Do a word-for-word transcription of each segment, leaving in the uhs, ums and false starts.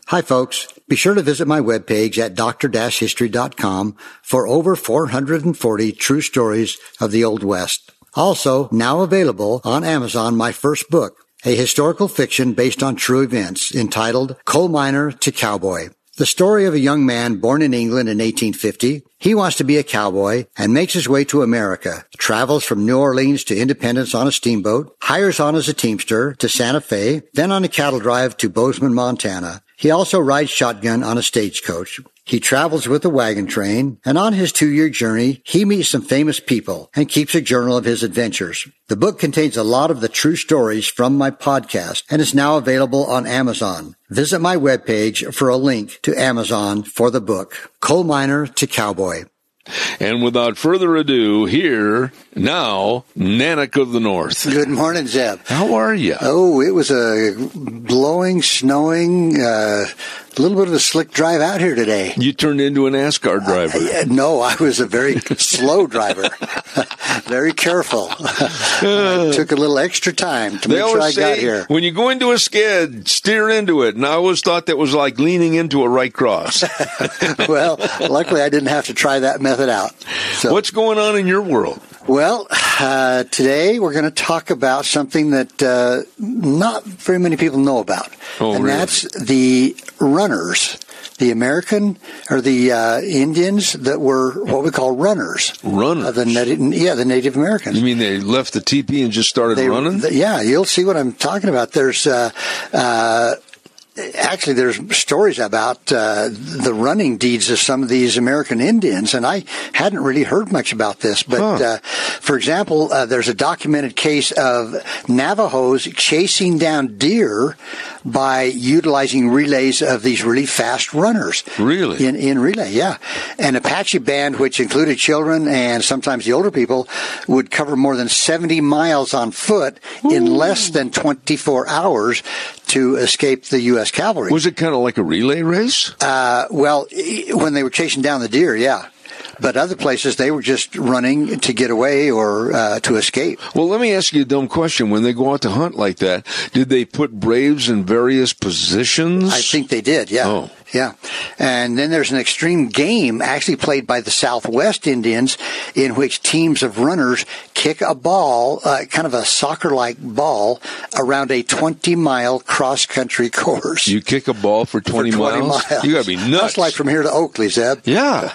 Hi, folks. Be sure to visit my webpage at d r history dot com for over four hundred forty true stories of the Old West. Also, now available on Amazon, my first book, a historical fiction based on true events entitled Coal Miner to Cowboy. The story of a young man born in England in eighteen fifty. He wants to be a cowboy and makes his way to America, travels from New Orleans to Independence on a steamboat, hires on as a teamster to Santa Fe, then on a cattle drive to Bozeman, Montana. He also rides shotgun on a stagecoach. He travels with a wagon train, and on his two-year journey, he meets some famous people and keeps a journal of his adventures. The book contains a lot of the true stories from my podcast and is now available on Amazon. Visit my webpage for a link to Amazon for the book, Coal Miner to Cowboy. And without further ado, here, now, Nanook of the North. Good morning, Zeb. How are you? Oh, it was a blowing, snowing, uh, a little bit of a slick drive out here today. You turned into an NASCAR driver. Uh, no, I was a very slow driver. Very careful. I took a little extra time to they make sure I say, got here. When you go into a skid, steer into it. And I always thought that was like leaning into a right cross. Well, luckily I didn't have to try that method out. So, what's going on in your world? Well, uh, today we're going to talk about something that uh, not very many people know about. Oh, and really? That's the runners. The American or the uh, Indians that were what we call runners. Runners? Uh, the native, yeah, the Native Americans. You mean they left the teepee and just started they, running? The, yeah, you'll see what I'm talking about. There's uh, uh, actually there's stories about uh, the running deeds of some of these American Indians, and I hadn't really heard much about this. But huh. uh, for example, uh, there's a documented case of Navajos chasing down deer by utilizing relays of these really fast runners. Really? In, in relay, yeah. An Apache band, which included children and sometimes the older people, would cover more than seventy miles on foot Ooh. in less than twenty-four hours to escape the U S cavalry. Was it kind of like a relay race? Uh, well, when they were chasing down the deer, yeah. But other places, they were just running to get away or uh, to escape. Well, let me ask you a dumb question. When they go out to hunt like that, did they put braves in various positions? I think they did, yeah. Oh. Yeah. And then there's an extreme game actually played by the Southwest Indians in which teams of runners kick a ball, uh, kind of a soccer-like ball, around a twenty-mile cross-country course. You kick a ball for twenty, for twenty miles? miles? You got to be nuts. That's like from here to Oakley, Zeb. Yeah.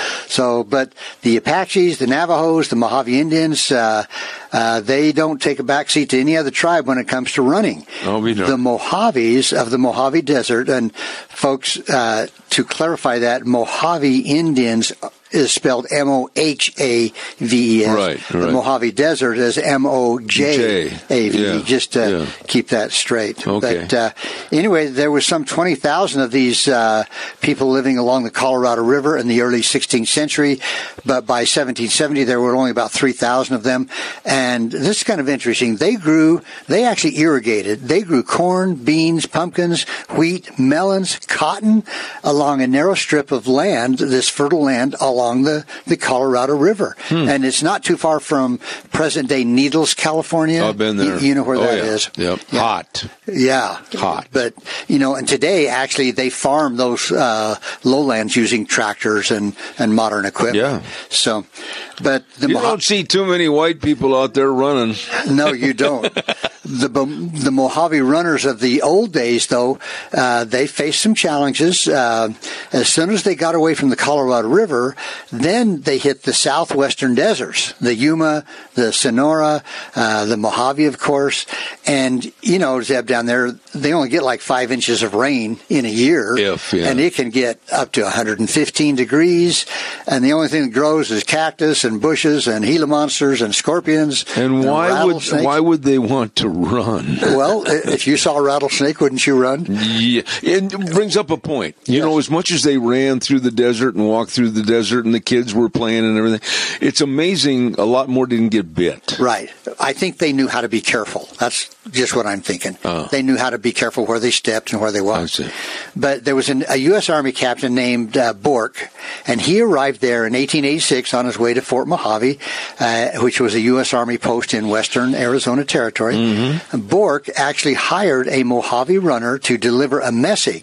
So, but the Apaches, the Navajos, the Mojave Indians, uh, uh, they don't take a backseat to any other tribe when it comes to running. Oh, we don't. The Mojaves of the Mojave Desert, and folks, uh, to clarify that, Mojave Indians is spelled M O H A V E S. Right, right. The Mojave Desert is M O J A V E, yeah, just to yeah. keep that straight. Okay. But uh, anyway, there was some twenty thousand of these uh, people living along the Colorado River in the early sixteenth century, but by seventeen seventy there were only about three thousand of them. And this is kind of interesting. They grew, they actually irrigated, they grew corn, beans, pumpkins, wheat, melons, cotton along a narrow strip of land, this fertile land along the, the Colorado River. Hmm. And it's not too far from present-day Needles, California. I've been there. You, you know where oh, that yeah. is. Yep. Yeah. Hot. Yeah. Hot. But, you know, and today, actually, they farm those uh, lowlands using tractors and, and modern equipment. Yeah. So, but the You Mo- don't see too many white people out there running. No, you don't. The the Mojave runners of the old days, though, uh, they faced some challenges. Uh, as soon as they got away from the Colorado River, then they hit the southwestern deserts, the Yuma, the Sonora, uh, the Mojave, of course. And, you know, Zeb, down there, they only get like five inches of rain in a year. If, yeah. And it can get up to one hundred fifteen degrees. And the only thing that grows is cactus and bushes and Gila monsters and scorpions. And, and why would why would they want to run? Well, if you saw a rattlesnake, wouldn't you run? Yeah, it brings up a point. You yes. know, as much as they ran through the desert and walked through the desert and the kids were playing and everything, it's amazing a lot more didn't get bit. Right. I think they knew how to be careful. That's just what I'm thinking. Oh. They knew how to be careful where they stepped and where they walked. I see. But there was an, a U S Army captain named uh, Bork, and he arrived there in eighteen eighty-six on his way to Fort Mojave, uh, which was a U S Army post in western Arizona Territory. Mm-hmm. Bork actually hired a Mojave runner to deliver a message.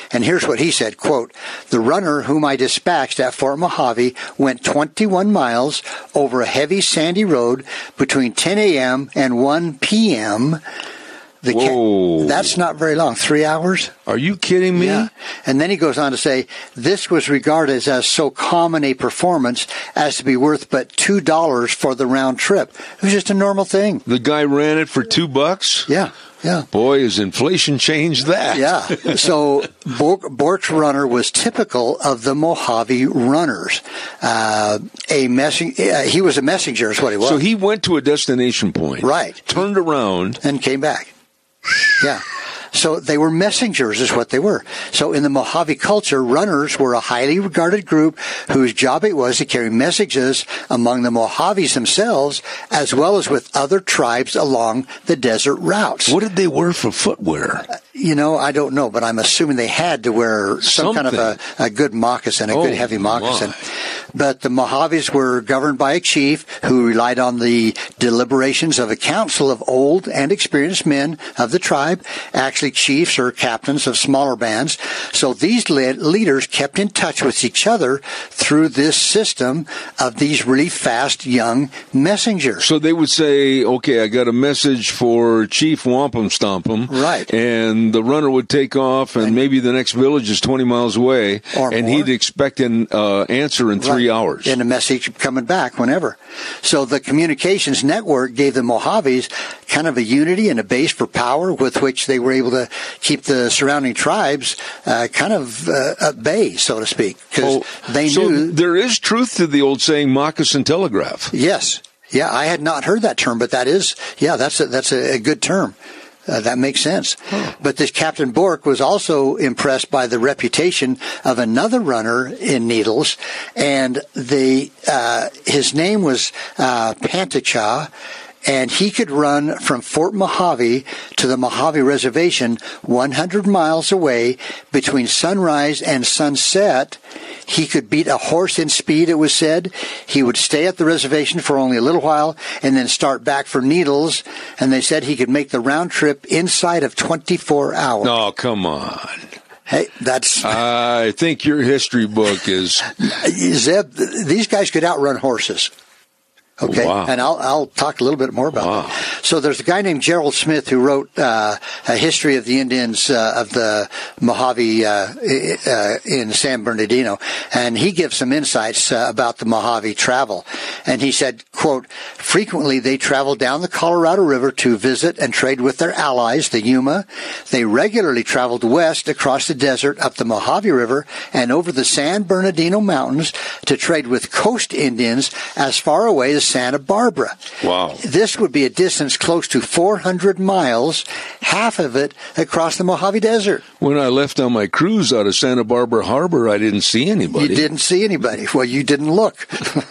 And here's what he said, quote, "The runner whom I dispatched at Fort Mojave went twenty-one miles over a heavy sandy road between ten a.m. and one p.m., The Whoa. Ca- that's not very long. Three hours? Are you kidding me? Yeah. And then he goes on to say, this was regarded as so common a performance as to be worth but two dollars for the round trip. It was just a normal thing. The guy ran it for two bucks? Yeah, yeah. Boy, has inflation changed that. Yeah. So Bork, Bork's runner was typical of the Mojave runners. Uh, a messing, uh, he was a messenger is what he was. So he went to a destination point. Right. Turned around. And came back. Yeah. So they were messengers is what they were. So in the Mojave culture, runners were a highly regarded group whose job it was to carry messages among the Mojaves themselves as well as with other tribes along the desert routes. What did they wear for footwear? Uh, you know, I don't know, but I'm assuming they had to wear some Something. kind of a, a good moccasin, a Oh, good heavy moccasin. my. But the Mojaves were governed by a chief who relied on the deliberations of a council of old and experienced men of the tribe, actually chiefs or captains of smaller bands. So these le- leaders kept in touch with each other through this system of these really fast young messengers. So they would say, okay, I got a message for Chief Wampum Stompum. Right. And the runner would take off, and, and maybe the next village is twenty miles away, or and more. he'd expect an uh, answer in three Right. hours. And a message coming back whenever. So the communications network gave the Mojaves kind of a unity and a base for power with which they were able to keep the surrounding tribes uh, kind of uh, at bay, so to speak, because oh, they so knew. There is truth to the old saying, moccasin telegraph. Yes. Yeah, I had not heard that term, but that is, yeah, that's a, that's a, a good term. Uh, that makes sense. Huh. But this Captain Bork was also impressed by the reputation of another runner in Needles, and the uh, his name was uh, Pantacha, and he could run from Fort Mojave to the Mojave Reservation one hundred miles away between sunrise and sunset. He could beat a horse in speed, it was said. He would stay at the reservation for only a little while and then start back for Needles. And they said he could make the round trip inside of twenty-four hours. Oh, come on. Hey, that's... I think your history book is... Zeb, these guys could outrun horses. Okay, wow. And I'll I'll talk a little bit more about wow. that. So there's a guy named Gerald Smith who wrote uh, a history of the Indians uh, of the Mojave uh, uh, in San Bernardino, and he gives some insights uh, about the Mojave travel. And he said, quote, frequently they traveled down the Colorado River to visit and trade with their allies, the Yuma. They regularly traveled west across the desert up the Mojave River and over the San Bernardino Mountains to trade with coast Indians as far away as Santa Barbara. Wow. This would be a distance close to four hundred miles, half of it across the Mojave Desert. When I left on my cruise out of Santa Barbara Harbor, I didn't see anybody. You didn't see anybody. Well, you didn't look.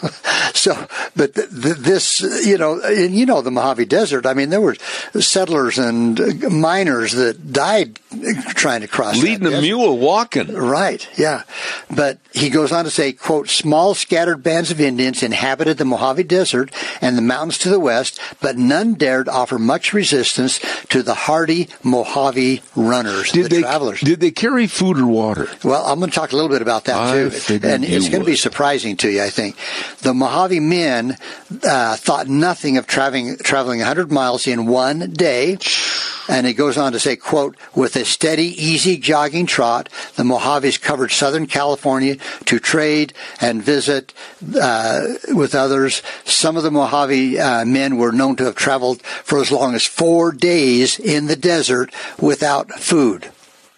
So, but th- th- this, you know, and you know the Mojave Desert, I mean, there were settlers and miners that died trying to cross Leading that a desert. mule, walking. Right, yeah. But he goes on to say, quote, small scattered bands of Indians inhabited the Mojave Desert and the mountains to the west, but none dared offer much resistance to the hardy Mojave runners, Did the they, travelers. Did they carry food or water? Well, I'm going to talk a little bit about that, I too. figured And it's you going to be would. surprising to you, I think. The Mojave men uh, thought nothing of traveling, traveling one hundred miles in one day. And it goes on to say, quote, with a steady, easy jogging trot, the Mojaves covered Southern California to trade and visit uh, with others. Some of the Mojave uh, men were known to have traveled for as long as four days in the desert without food.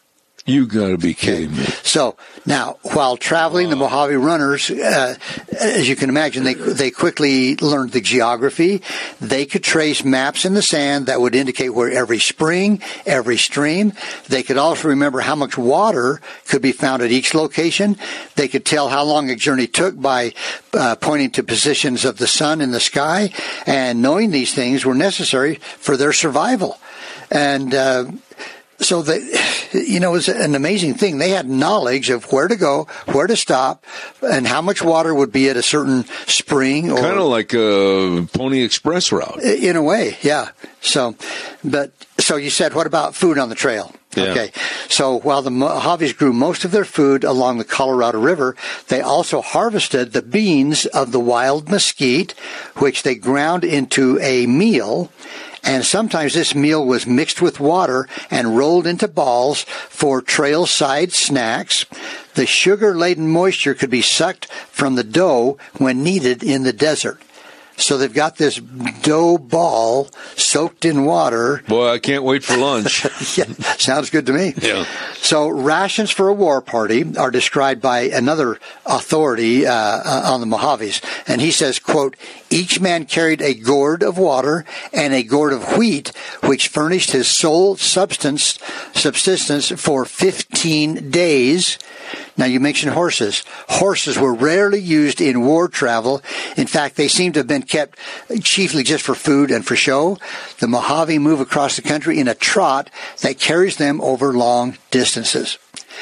You got to be kidding me. So now, while traveling, the Mojave runners, uh, as you can imagine, they they quickly learned the geography. They could trace maps in the sand that would indicate where every spring, every stream. They could also remember how much water could be found at each location. They could tell how long a journey took by uh, pointing to positions of the sun in the sky. And knowing these things were necessary for their survival. And uh, So, they, you know, it was an amazing thing. They had knowledge of where to go, where to stop, and how much water would be at a certain spring. Or Kind of like a Pony Express route. In a way, yeah. So, but so you said, what about food on the trail? Yeah. Okay. So while the Mojaves grew most of their food along the Colorado River, they also harvested the beans of the wild mesquite, which they ground into a meal. And sometimes this meal was mixed with water and rolled into balls for trail-side snacks. The sugar-laden moisture could be sucked from the dough when needed in the desert. So they've got this dough ball soaked in water. Boy, I can't wait for lunch. Yeah, sounds good to me. Yeah. So rations for a war party are described by another authority uh, on the Mojaves. And he says, quote, each man carried a gourd of water and a gourd of wheat, which furnished his sole substance, subsistence for fifteen days. Now, you mentioned horses. Horses were rarely used in war travel. In fact, they seem to have been kept chiefly just for food and for show. The Mojave move across the country in a trot that carries them over long distances.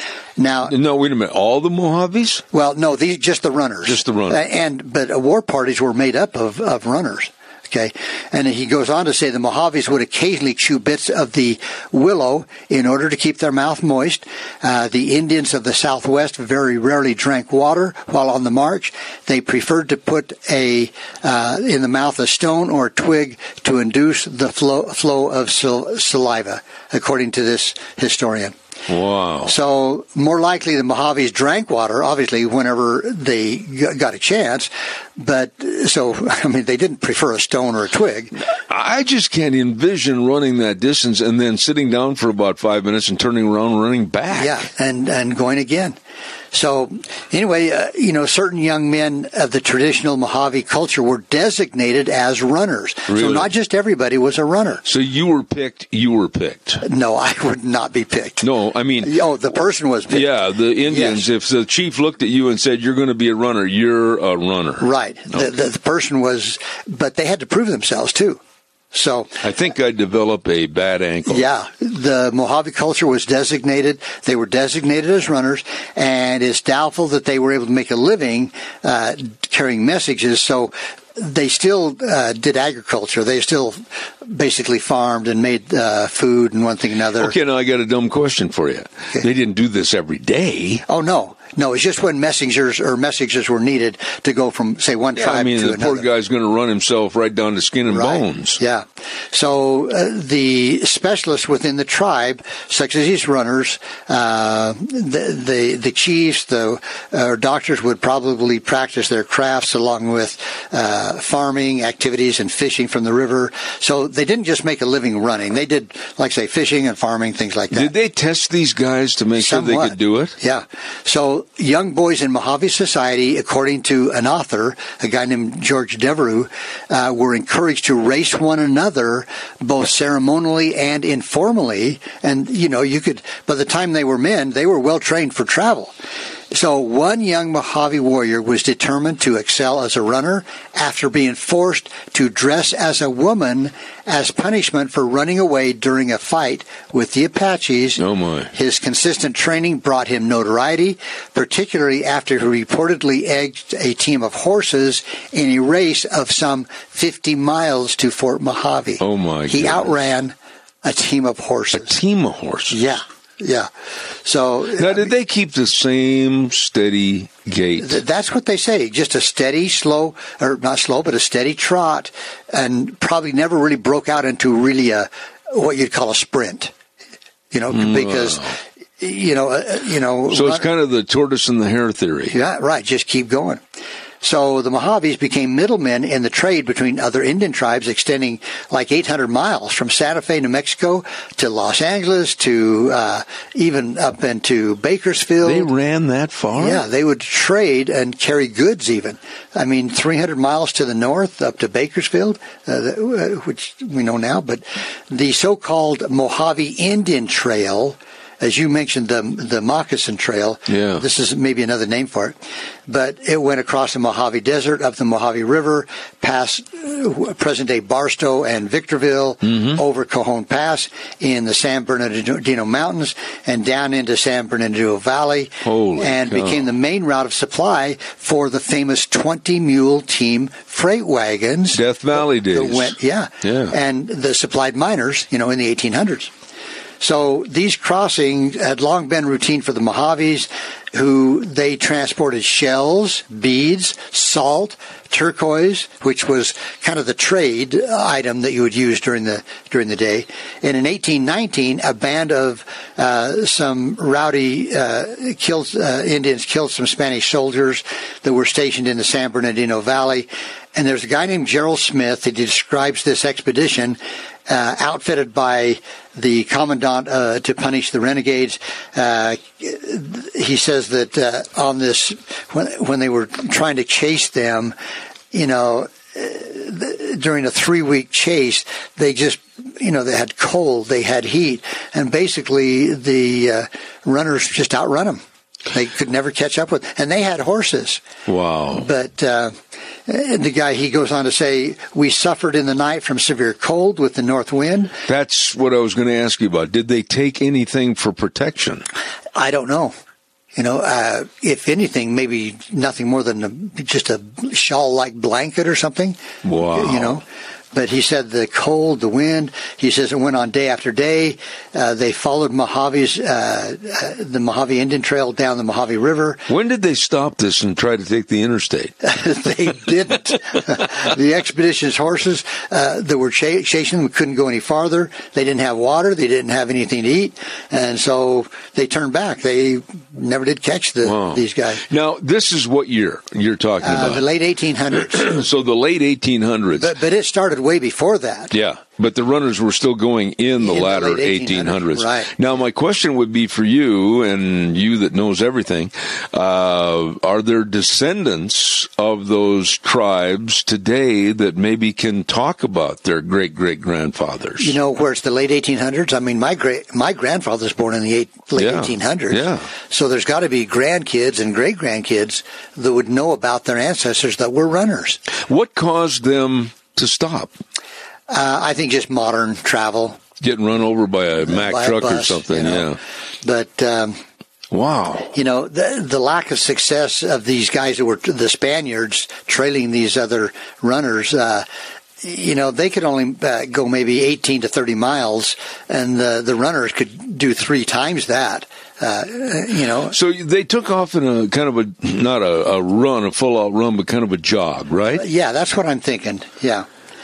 Now, no, wait a minute. All the Mojaves? Well, no, these just the runners. Just the runners. Uh, and but uh, war parties were made up of, of runners. Okay, and he goes on to say the Mojaves would occasionally chew bits of the willow in order to keep their mouth moist. Uh, the Indians of the Southwest very rarely drank water while on the march. They preferred to put a uh, in the mouth a stone or a twig to induce the flow, flow of sal- saliva, according to this historian. Wow. So more likely the Mojaves drank water, obviously, whenever they got a chance. But so, I mean, they didn't prefer a stone or a twig. I just can't envision running that distance and then sitting down for about five minutes and turning around and running back. Yeah, and, and going again. So anyway, uh, you know, certain young men of the traditional Mojave culture were designated as runners. Really? So not just everybody was a runner. So you were picked, you were picked. No, I would not be picked. No, I mean... Oh, the person was picked. Yeah, the Indians, yes. If the chief looked at you and said, you're going to be a runner, you're a runner. Right. Okay. The, the, the person was... But they had to prove themselves, too. So I think I'd develop a bad ankle. Yeah, the Mojave culture was designated. They were designated as runners, and it's doubtful that they were able to make a living uh, carrying messages. So they still uh, did agriculture. They still basically farmed and made uh, food and one thing and another. Okay, now I got a dumb question for you. Okay. They didn't do this every day. Oh, no. No, it's just when messengers or messages were needed to go from, say, one yeah, tribe I mean, to the another. poor guy's going to run himself right down to skin and right. bones. Yeah. So uh, the specialists within the tribe, such as these runners, uh, the, the the chiefs, the uh, doctors would probably practice their crafts along with uh, farming activities and fishing from the river. So they didn't just make a living running. They did, like, say, fishing and farming, things like that. Did they test these guys to make Somewhat. sure they could do it? Yeah. So young boys in Mojave society, according to an author, a guy named George Devereux, uh, were encouraged to race one another both ceremonially and informally. And, you know, you could, by the time they were men, they were well trained for travel. So one young Mojave warrior was determined to excel as a runner after being forced to dress as a woman as punishment for running away during a fight with the Apaches. Oh my. His consistent training brought him notoriety, particularly after he reportedly edged a team of horses in a race of some fifty miles to Fort Mojave. Oh my. He goodness. outran a team of horses. A team of horses? Yeah. Yeah. So now, did they keep the same steady gait? Th- that's what they say. Just a steady, slow, or not slow, but a steady trot, and probably never really broke out into really a what you'd call a sprint. You know, because wow. you know, uh, you know. So run- it's kind of the tortoise and the hare theory. Yeah, right. Just keep going. So the Mojaves became middlemen in the trade between other Indian tribes extending like eight hundred miles from Santa Fe, New Mexico to Los Angeles to uh, even up into Bakersfield. They ran that far? Yeah, they would trade and carry goods even. I mean, three hundred miles to the north up to Bakersfield, uh, which we know now. But the so-called Mojave Indian Trail, as you mentioned, the the Moccasin Trail. Yeah. This is maybe another name for it. But it went across the Mojave Desert, up the Mojave River, past uh, present-day Barstow and Victorville, mm-hmm. over Cajon Pass in the San Bernardino Mountains, and down into San Bernardino Valley, Holy and cow. became the main route of supply for the famous twenty-mule team freight wagons. Death Valley days. That went, yeah. Yeah. And the supplied miners, you know, in the eighteen hundreds. So these crossings had long been routine for the Mojaves, who they transported shells, beads, salt, turquoise, which was kind of the trade item that you would use during the during the day. And in eighteen nineteen, a band of uh, some rowdy uh, killed, uh, Indians killed some Spanish soldiers that were stationed in the San Bernardino Valley. And there's a guy named Gerald Smith that describes this expedition, uh, outfitted by the commandant uh, to punish the renegades. Uh, he says that uh, on this, when, when they were trying to chase them, you know, during a three-week chase, they just, you know, they had cold, they had heat, and basically the uh, runners just outrun them. They could never catch up with, and they had horses. Wow. But uh, the guy, he goes on to say, we suffered in the night from severe cold with the north wind. That's what I was going to ask you about. Did they take anything for protection? I don't know. You know, uh, if anything, maybe nothing more than a, just a shawl-like blanket or something. Wow. You know. But he said the cold, the wind, he says it went on day after day. Uh, they followed Mojave's, uh, uh, the Mojave Indian Trail down the Mojave River. When did they stop this and try to take the interstate? They didn't. The expedition's horses uh, that were ch- chasing them couldn't go any farther. They didn't have water. They didn't have anything to eat. And so they turned back. They never did catch the, wow. these guys. Now, this is what year you're talking Uh, about? the late eighteen hundreds. So the late eighteen hundreds. But, but it started way before that. Yeah, but the runners were still going in the In the latter late eighteen hundreds. Right. Now, my question would be for you, and you that knows everything, uh, are there descendants of those tribes today that maybe can talk about their great-great-grandfathers? You know, where it's the late eighteen hundreds? I mean, my great my grandfather was born in the eight, late Yeah. eighteen hundreds. Yeah. So there's got to be grandkids and great-grandkids that would know about their ancestors that were runners. What caused them to stop? Uh, I think just modern travel. Getting run over by a Mack by a truck or bus, something, you know. yeah. But, um, Wow. you know, the, the lack of success of these guys that were the Spaniards trailing these other runners, uh, you know, they could only uh, go maybe eighteen to thirty miles, and the, the runners could do three times that. Uh, you know, So they took off in a kind of a, not a, a run, a full-out run, but kind of a jog, right? yeah, that's what I'm thinking. Yeah.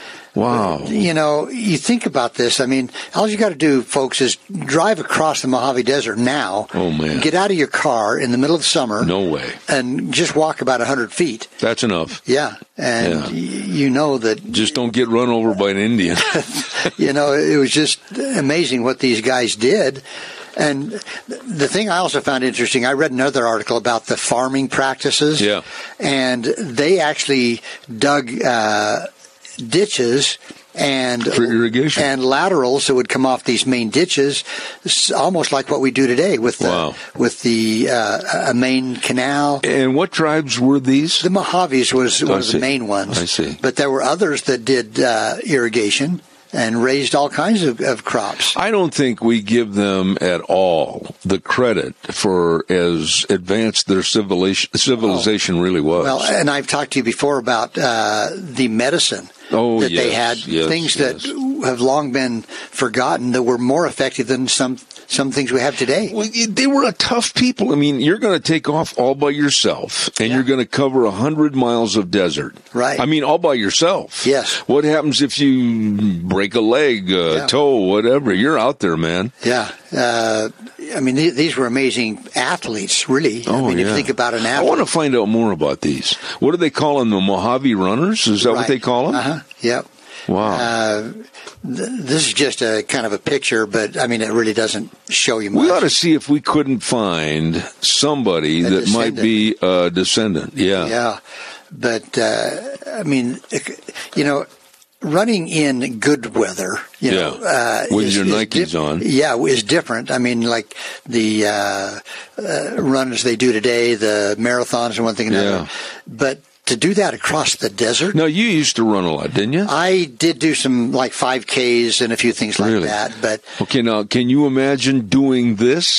Wow. You know, you think about this. I mean, all you got to do, folks, is drive across the Mojave Desert now. Oh, man. Get out of your car in the middle of the summer. No way. And just walk about one hundred feet. That's enough. Yeah. And Yeah. y- you know that, Just don't get run over by an Indian. you know, it was just amazing what these guys did. And the thing I also found interesting, I read another article about the farming practices. Yeah. And they actually dug uh, ditches and For irrigation. and laterals that would come off these main ditches, s- almost like what we do today with the Wow. with the uh, a main canal. And what tribes were these? The Mojaves was one I of see. the main ones. I see. But there were others that did uh, irrigation and raised all kinds of, of crops. I don't think we give them at all the credit for as advanced their civilization, civilization really was. Well, and I've talked to you before about uh, the medicine Oh, that they yes, had, yes, things yes. that have long been forgotten that were more effective than some some things we have today. Well, they were a tough people. I mean, you're going to take off all by yourself, and Yeah. you're going to cover a hundred miles of desert. Right. I mean, all by yourself. Yes. What happens if you break a leg, a Yeah. toe, whatever? You're out there, man. Yeah. Uh, I mean, th- these were amazing athletes, really. I Oh, mean, if yeah. you think about an I athlete. want to find out more about these. What do they call them? The Mojave Runners? Is that what Right. they call them? Uh-huh. Yep. Wow. Uh, th- this is just a kind of a picture, but I mean, it really doesn't show you much. We ought to see if we couldn't find somebody A that might descendant. be a descendant. Yeah. Yeah, but uh, I mean, you know, running in good weather, you know, Yeah. uh, With is, your is Nikes di- on. yeah, is different. I mean, like the uh, uh, runs they do today, the marathons and one thing and another. Yeah. But to do that across the desert. Now, you used to run a lot, didn't you? I did do some like five Ks and a few things like Really? that, but Okay, now, can you imagine doing this?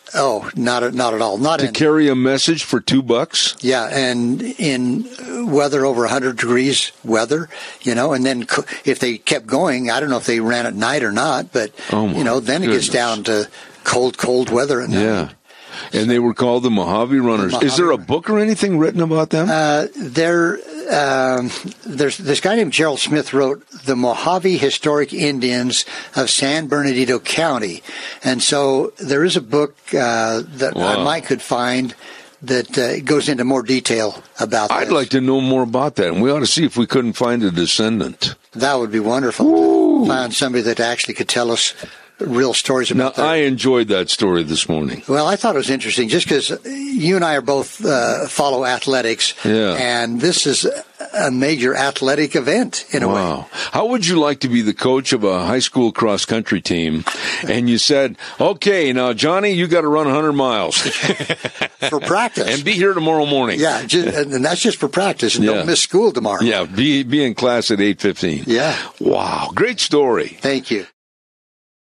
Oh, not not at all. Not to in, carry a message for two bucks. Yeah, and in weather over one hundred degrees weather, you know, and then co- if they kept going, I don't know if they ran at night or not, but oh you know, then goodness. it gets down to cold, cold weather at night. Yeah. And they were called the Mojave Runners. The Mojave Is there a book or anything written about them? Uh, there, um, there's this guy named Gerald Smith wrote The Mojave Historic Indians of San Bernardino County. And so there is a book uh, that Wow. I might could find that uh, goes into more detail about that. I'd like to know more about that, and we ought to see if we couldn't find a descendant. That would be wonderful Ooh. to find somebody that actually could tell us real stories Now, about that. I enjoyed that story this morning. Well, I thought it was interesting just because you and I are both uh, follow athletics, Yeah. and this is a major athletic event in a way. Wow. How would you like to be the coach of a high school cross-country team, and you said, okay, now, Johnny, you got to run one hundred miles. For practice. And be here tomorrow morning. Yeah, just, and that's just for practice, and Yeah. don't miss school tomorrow. Yeah, be, be in class at eight fifteen. Yeah. Wow, great story. Thank you.